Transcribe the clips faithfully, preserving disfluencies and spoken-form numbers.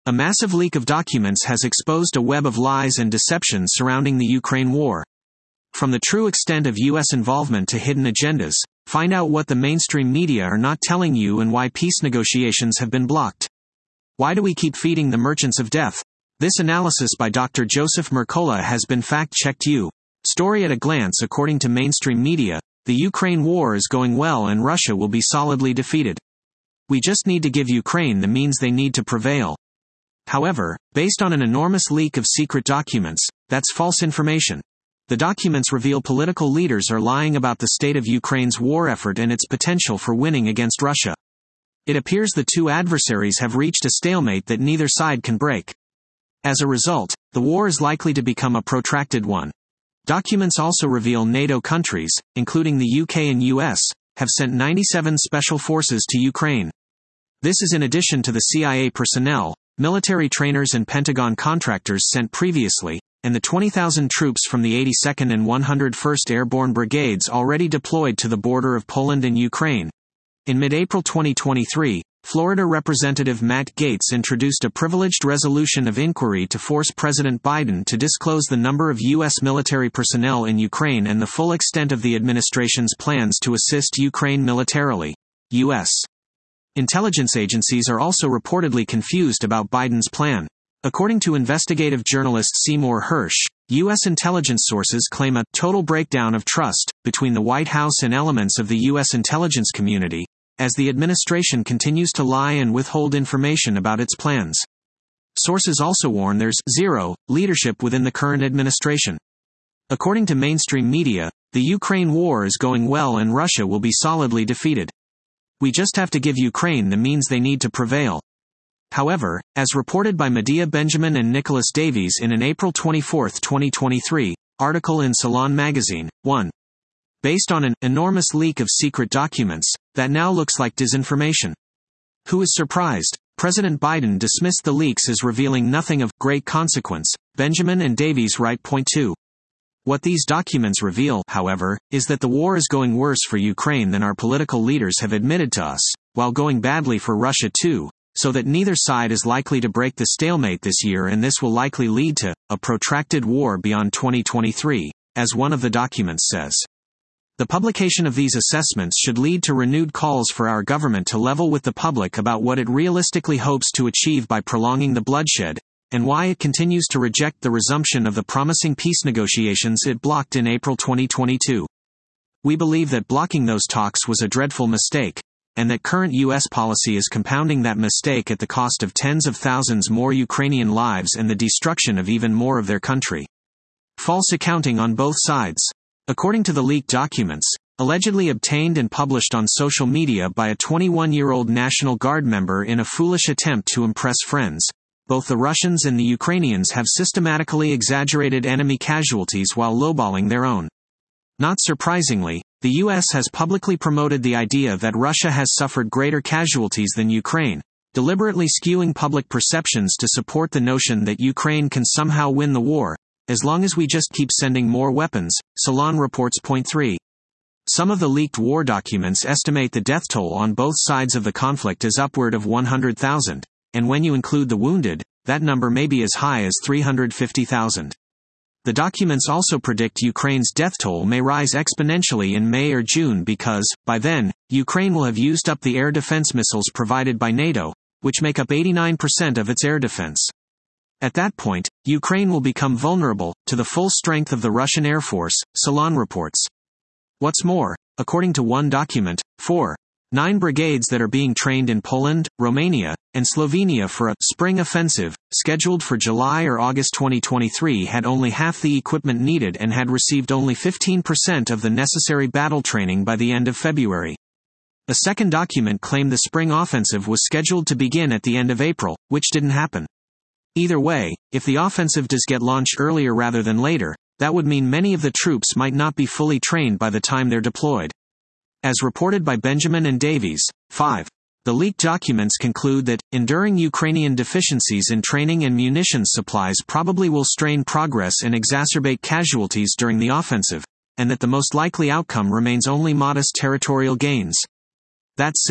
A massive leak of documents has exposed a web of lies and deception surrounding the Ukraine war. From the true extent of U S involvement to hidden agendas, find out what the mainstream media are not telling you and why peace negotiations have been blocked. Why do we keep feeding the merchants of death? This analysis by Doctor Joseph Mercola has been fact-checked. You. Story at a glance. According to mainstream media, the Ukraine war is going well and Russia will be solidly defeated. We just need to give Ukraine the means they need to prevail. However, based on an enormous leak of secret documents, that's false information. The documents reveal political leaders are lying about the state of Ukraine's war effort and its potential for winning against Russia. It appears the two adversaries have reached a stalemate that neither side can break. As a result, the war is likely to become a protracted one. Documents also reveal NATO countries, including the U K and U S, have sent ninety-seven special forces to Ukraine. This is in addition to the C I A personnel, military trainers and Pentagon contractors sent previously, and the twenty thousand troops from the eighty-second and one hundred first Airborne Brigades already deployed to the border of Poland and Ukraine. In mid-April twenty twenty-three, Florida Representative Matt Gaetz introduced a privileged resolution of inquiry to force President Biden to disclose the number of U S military personnel in Ukraine and the full extent of the administration's plans to assist Ukraine militarily. U S intelligence agencies are also reportedly confused about Biden's plan. According to investigative journalist Seymour Hersh, U S intelligence sources claim a total breakdown of trust between the White House and elements of the U S intelligence community, as the administration continues to lie and withhold information about its plans. Sources also warn there's zero leadership within the current administration. According to mainstream media, the Ukraine war is going well and Russia will be solidly defeated. We just have to give Ukraine the means they need to prevail. However, as reported by Medea Benjamin and Nicholas Davies in an April twenty-fourth, twenty twenty-three, article in Salon magazine, one. Based on an enormous leak of secret documents, that now looks like disinformation. Who is surprised? President Biden dismissed the leaks as revealing nothing of great consequence, Benjamin and Davies write. Point two. What these documents reveal, however, is that the war is going worse for Ukraine than our political leaders have admitted to us, while going badly for Russia too, so that neither side is likely to break the stalemate this year, and this will likely lead to a protracted war beyond twenty twenty-three, as one of the documents says. The publication of these assessments should lead to renewed calls for our government to level with the public about what it realistically hopes to achieve by prolonging the bloodshed, and why it continues to reject the resumption of the promising peace negotiations it blocked in April twenty twenty-two. We believe that blocking those talks was a dreadful mistake, and that current U S policy is compounding that mistake at the cost of tens of thousands more Ukrainian lives and the destruction of even more of their country. False accounting on both sides. According to the leaked documents, allegedly obtained and published on social media by a twenty-one-year-old National Guard member in a foolish attempt to impress friends, both the Russians and the Ukrainians have systematically exaggerated enemy casualties while lowballing their own. Not surprisingly, the U S has publicly promoted the idea that Russia has suffered greater casualties than Ukraine, deliberately skewing public perceptions to support the notion that Ukraine can somehow win the war, as long as we just keep sending more weapons, Salon reports. Point three. Some of the leaked war documents estimate the death toll on both sides of the conflict as upward of one hundred thousand, and when you include the wounded, that number may be as high as three hundred fifty thousand. The documents also predict Ukraine's death toll may rise exponentially in May or June because, by then, Ukraine will have used up the air defense missiles provided by NATO, which make up eighty-nine percent of its air defense. At that point, Ukraine will become vulnerable to the full strength of the Russian Air Force, Salon reports. What's more, according to one document, four. Nine brigades that are being trained in Poland, Romania, and Slovenia for a spring offensive, scheduled for July or August twenty twenty-three, had only half the equipment needed and had received only fifteen percent of the necessary battle training by the end of February. A second document claimed the spring offensive was scheduled to begin at the end of April, which didn't happen. Either way, if the offensive does get launched earlier rather than later, that would mean many of the troops might not be fully trained by the time they're deployed. As reported by Benjamin and Davies, five. The leaked documents conclude that enduring Ukrainian deficiencies in training and munitions supplies probably will strain progress and exacerbate casualties during the offensive, and that the most likely outcome remains only modest territorial gains. That said,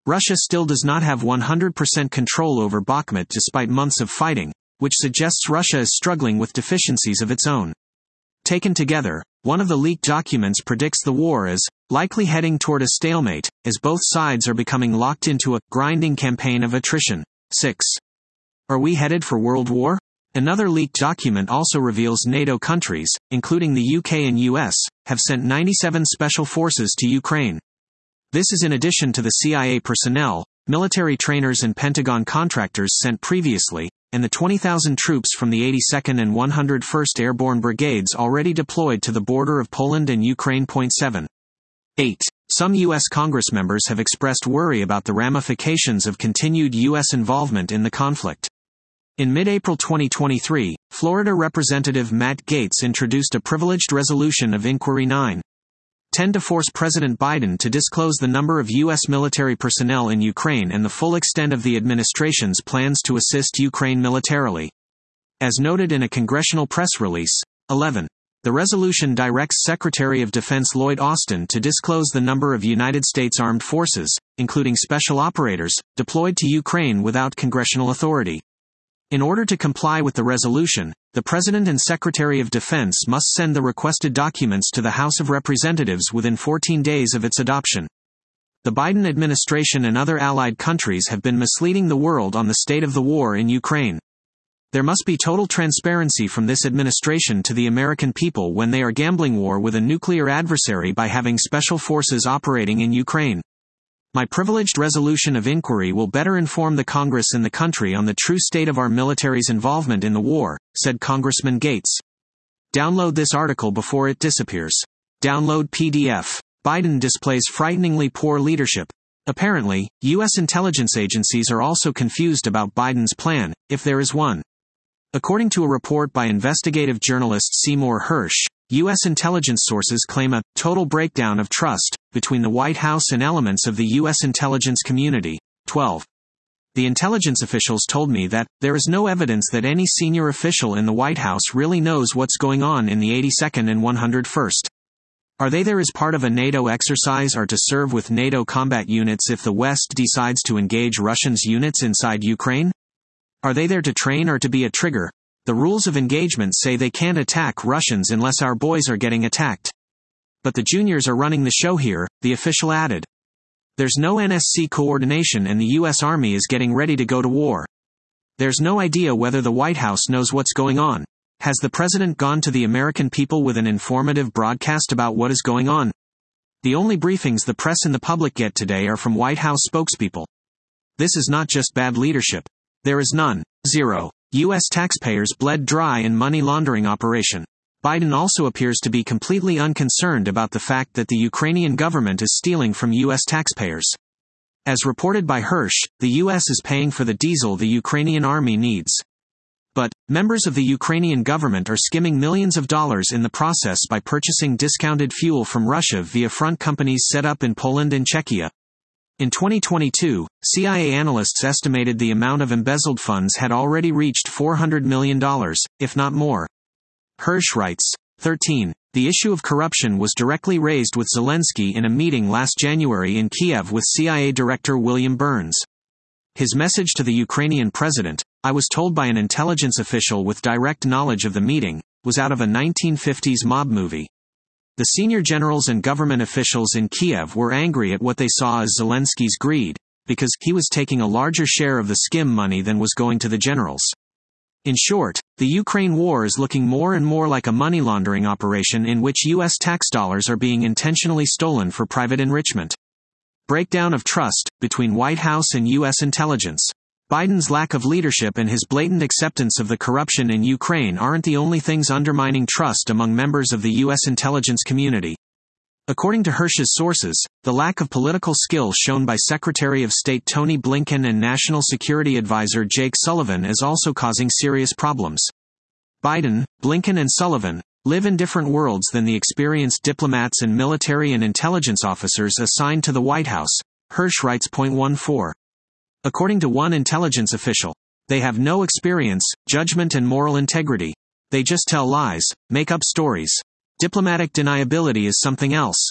Russia still does not have one hundred percent control over Bakhmut despite months of fighting, which suggests Russia is struggling with deficiencies of its own. Taken together, one of the leaked documents predicts the war as likely heading toward a stalemate, as both sides are becoming locked into a grinding campaign of attrition. six. Are we headed for World War? Another leaked document also reveals NATO countries, including the U K and U S, have sent ninety-seven special forces to Ukraine. This is in addition to the C I A personnel, military trainers and Pentagon contractors sent previously, and the twenty thousand troops from the eighty-second and one hundred first Airborne Brigades already deployed to the border of Poland and Ukraine. seven. eight. Some U S Congress members have expressed worry about the ramifications of continued U S involvement in the conflict. In mid-April twenty twenty-three, Florida Representative Matt Gaetz introduced a privileged resolution of inquiry nine ten to force President Biden to disclose the number of U S military personnel in Ukraine and the full extent of the administration's plans to assist Ukraine militarily. As noted in a congressional press release, eleven. The resolution directs Secretary of Defense Lloyd Austin to disclose the number of United States Armed Forces, including special operators, deployed to Ukraine without congressional authority. In order to comply with the resolution, the President and Secretary of Defense must send the requested documents to the House of Representatives within fourteen days of its adoption. The Biden administration and other allied countries have been misleading the world on the state of the war in Ukraine. There must be total transparency from this administration to the American people when they are gambling war with a nuclear adversary by having special forces operating in Ukraine. My privileged resolution of inquiry will better inform the Congress and the country on the true state of our military's involvement in the war, said Congressman Gaetz. Download this article before it disappears. Download P D F. Biden displays frighteningly poor leadership. Apparently, U S intelligence agencies are also confused about Biden's plan, if there is one. According to a report by investigative journalist Seymour Hersh, U S intelligence sources claim a total breakdown of trust between the White House and elements of the U S intelligence community. twelve. The intelligence officials told me that there is no evidence that any senior official in the White House really knows what's going on in the eighty-second and one hundred first. Are they there as part of a NATO exercise or to serve with NATO combat units if the West decides to engage Russians' units inside Ukraine? Are they there to train or to be a trigger? The rules of engagement say they can't attack Russians unless our boys are getting attacked. But the juniors are running the show here, the official added. There's no N S C coordination and the U S Army is getting ready to go to war. There's no idea whether the White House knows what's going on. Has the president gone to the American people with an informative broadcast about what is going on? The only briefings the press and the public get today are from White House spokespeople. This is not just bad leadership. There is none. Zero. U S taxpayers bled dry in money laundering operation. Biden also appears to be completely unconcerned about the fact that the Ukrainian government is stealing from U S taxpayers. As reported by Hersh, the U S is paying for the diesel the Ukrainian army needs. But, members of the Ukrainian government are skimming millions of dollars in the process by purchasing discounted fuel from Russia via front companies set up in Poland and Czechia. In twenty twenty-two, C I A analysts estimated the amount of embezzled funds had already reached four hundred million dollars, if not more. Hersh writes, thirteen. The issue of corruption was directly raised with Zelensky in a meeting last January in Kiev with C I A Director William Burns. His message to the Ukrainian president, I was told by an intelligence official with direct knowledge of the meeting, was out of a nineteen fifties mob movie. The senior generals and government officials in Kiev were angry at what they saw as Zelensky's greed, because he was taking a larger share of the skim money than was going to the generals. In short, the Ukraine war is looking more and more like a money laundering operation in which U S tax dollars are being intentionally stolen for private enrichment. Breakdown of trust between White House and U S intelligence. Biden's lack of leadership and his blatant acceptance of the corruption in Ukraine aren't the only things undermining trust among members of the U S intelligence community. According to Hersh's sources, the lack of political skill shown by Secretary of State Tony Blinken and National Security Advisor Jake Sullivan is also causing serious problems. Biden, Blinken and Sullivan live in different worlds than the experienced diplomats and military and intelligence officers assigned to the White House, Hersh writes. fourteen. According to one intelligence official, they have no experience, judgment and moral integrity. They just tell lies, make up stories. Diplomatic deniability is something else.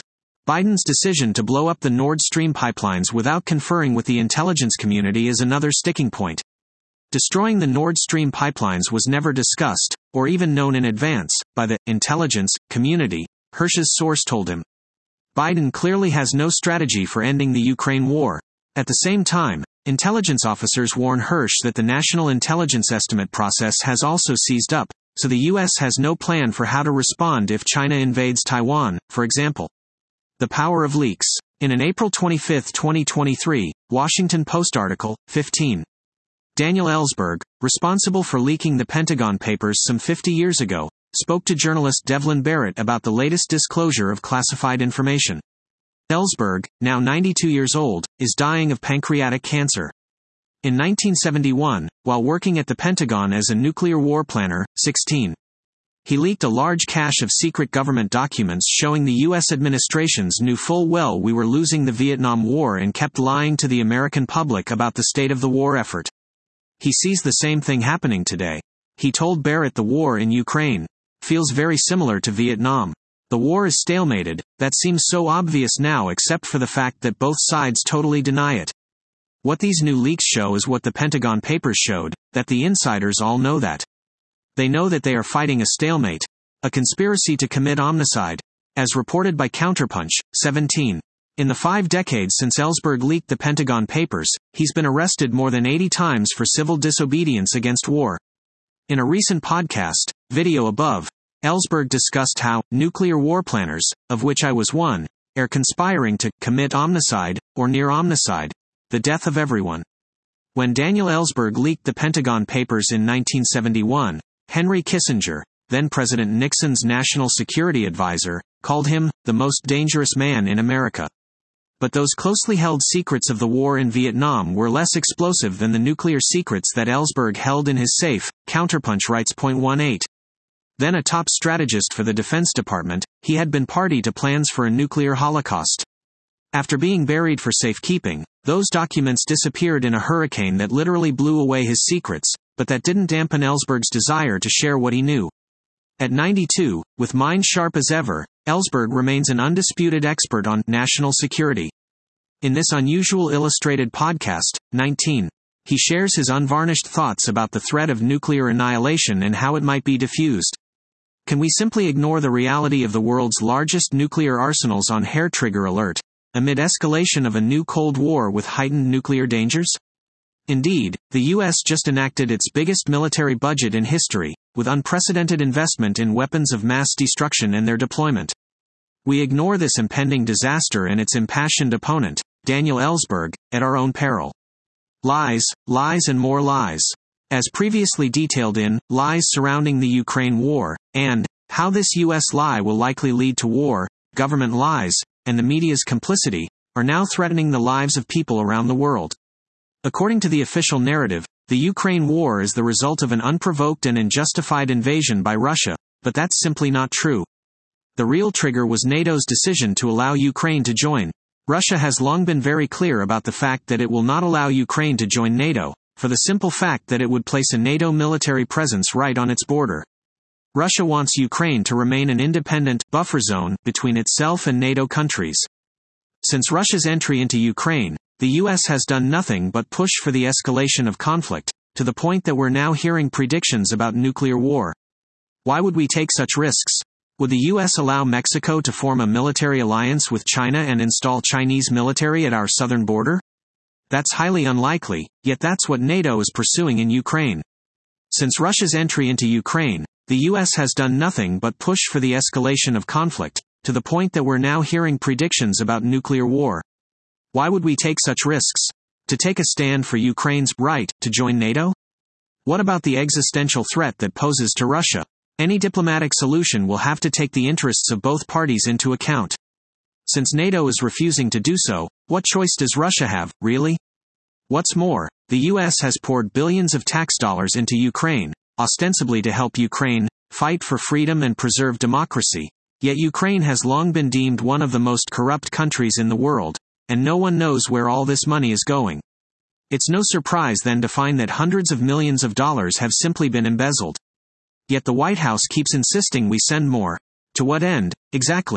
Biden's decision to blow up the Nord Stream pipelines without conferring with the intelligence community is another sticking point. Destroying the Nord Stream pipelines was never discussed, or even known in advance, by the intelligence community, Hersh's source told him. Biden clearly has no strategy for ending the Ukraine war. At the same time, intelligence officers warn Hersh that the national intelligence estimate process has also seized up, so the U S has no plan for how to respond if China invades Taiwan, for example. The power of leaks. In an April twenty-fifth, twenty twenty-three, Washington Post article, fifteen. Daniel Ellsberg, responsible for leaking the Pentagon Papers some fifty years ago, spoke to journalist Devlin Barrett about the latest disclosure of classified information. Ellsberg, now ninety-two years old, is dying of pancreatic cancer. In nineteen seventy-one, while working at the Pentagon as a nuclear war planner, sixteen. He leaked a large cache of secret government documents showing the U S administrations knew full well we were losing the Vietnam War and kept lying to the American public about the state of the war effort. He sees the same thing happening today. He told Barrett the war in Ukraine feels very similar to Vietnam. The war is stalemated. That seems so obvious now except for the fact that both sides totally deny it. What these new leaks show is what the Pentagon Papers showed, that the insiders all know that. They know that they are fighting a stalemate, a conspiracy to commit omnicide, as reported by Counterpunch, seventeen. In the five decades since Ellsberg leaked the Pentagon Papers, he's been arrested more than eighty times for civil disobedience against war. In a recent podcast, video above, Ellsberg discussed how nuclear war planners, of which I was one, are conspiring to commit omnicide, or near omnicide, the death of everyone. When Daniel Ellsberg leaked the Pentagon Papers in nineteen seventy-one, Henry Kissinger, then President Nixon's national security advisor, called him the most dangerous man in America. But those closely held secrets of the war in Vietnam were less explosive than the nuclear secrets that Ellsberg held in his safe, Counterpunch writes. eighteen. Then a top strategist for the Defense Department, he had been party to plans for a nuclear holocaust. After being buried for safekeeping, those documents disappeared in a hurricane that literally blew away his secrets, but that didn't dampen Ellsberg's desire to share what he knew. At ninety-two, with mind sharp as ever, Ellsberg remains an undisputed expert on national security. In this unusual illustrated podcast, nineteen, he shares his unvarnished thoughts about the threat of nuclear annihilation and how it might be diffused. Can we simply ignore the reality of the world's largest nuclear arsenals on hair-trigger alert, amid escalation of a new Cold War with heightened nuclear dangers? Indeed, the U S just enacted its biggest military budget in history, with unprecedented investment in weapons of mass destruction and their deployment. We ignore this impending disaster and its impassioned opponent, Daniel Ellsberg, at our own peril. Lies, lies and more lies. As previously detailed in Lies Surrounding the Ukraine War, and How This U S Lie Will Likely Lead to War, Government Lies, and the Media's Complicity, are now threatening the lives of people around the world. According to the official narrative, the Ukraine war is the result of an unprovoked and unjustified invasion by Russia, but that's simply not true. The real trigger was NATO's decision to allow Ukraine to join. Russia has long been very clear about the fact that it will not allow Ukraine to join NATO, for the simple fact that it would place a NATO military presence right on its border. Russia wants Ukraine to remain an independent buffer zone between itself and NATO countries. Since Russia's entry into Ukraine, the U S has done nothing but push for the escalation of conflict, to the point that we're now hearing predictions about nuclear war. Why would we take such risks? Would the U S allow Mexico to form a military alliance with China and install Chinese military at our southern border? That's highly unlikely, yet that's what NATO is pursuing in Ukraine. Since Russia's entry into Ukraine, the U S has done nothing but push for the escalation of conflict, to the point that we're now hearing predictions about nuclear war. Why would we take such risks? To take a stand for Ukraine's right to join NATO? What about the existential threat that poses to Russia? Any diplomatic solution will have to take the interests of both parties into account. Since NATO is refusing to do so, what choice does Russia have, really? What's more, the U S has poured billions of tax dollars into Ukraine, ostensibly to help Ukraine fight for freedom and preserve democracy. Yet Ukraine has long been deemed one of the most corrupt countries in the world, and no one knows where all this money is going. It's no surprise then to find that hundreds of millions of dollars have simply been embezzled. Yet the White House keeps insisting we send more. To what end, exactly?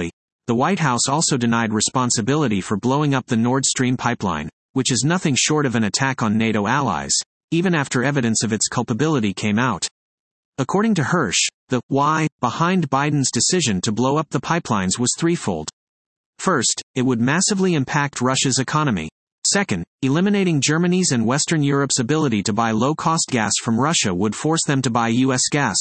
the White House also denied responsibility for blowing up the Nord Stream pipeline, which is nothing short of an attack on NATO allies, even after evidence of its culpability came out. According to Hersh, the why behind Biden's decision to blow up the pipelines was threefold. First, it would massively impact Russia's economy. Second, eliminating Germany's and Western Europe's ability to buy low-cost gas from Russia would force them to buy U S gas.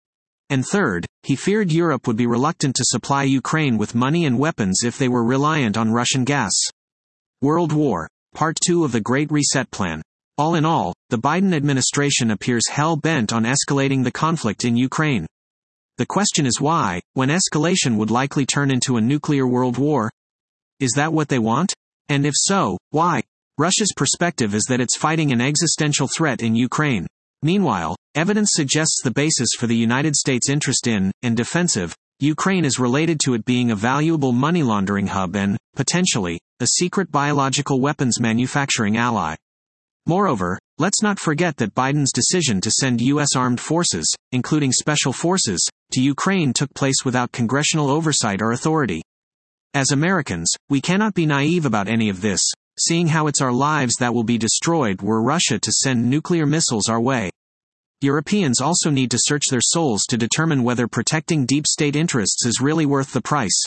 And third, he feared Europe would be reluctant to supply Ukraine with money and weapons if they were reliant on Russian gas. World War, Part two of the Great Reset Plan. All in all, the Biden administration appears hell-bent on escalating the conflict in Ukraine. The question is why, when escalation would likely turn into a nuclear world war? Is that what they want? And if so, why? Russia's perspective is that it's fighting an existential threat in Ukraine. Meanwhile, evidence suggests the basis for the United States' interest in, and defensive, Ukraine is related to it being a valuable money laundering hub and, potentially, a secret biological weapons manufacturing ally. Moreover, let's not forget that Biden's decision to send U S armed forces, including special forces, to Ukraine took place without congressional oversight or authority. As Americans, we cannot be naive about any of this, seeing how it's our lives that will be destroyed were Russia to send nuclear missiles our way. Europeans also need to search their souls to determine whether protecting deep state interests is really worth the price.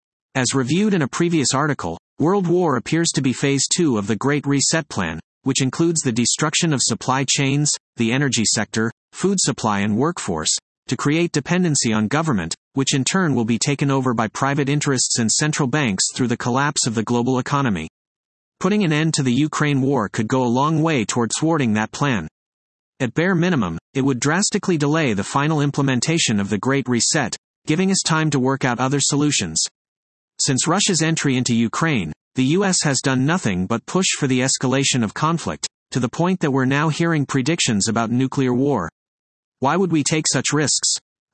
As reviewed in a previous article, World War appears to be phase two of the Great Reset Plan, which includes the destruction of supply chains, the energy sector, food supply and workforce, to create dependency on government, which in turn will be taken over by private interests and central banks through the collapse of the global economy. Putting an end to the Ukraine war could go a long way toward thwarting that plan. At bare minimum, it would drastically delay the final implementation of the Great Reset, giving us time to work out other solutions. Since Russia's entry into Ukraine, the U S has done nothing but push for the escalation of conflict, to the point that we're now hearing predictions about nuclear war. Why would we take such risks?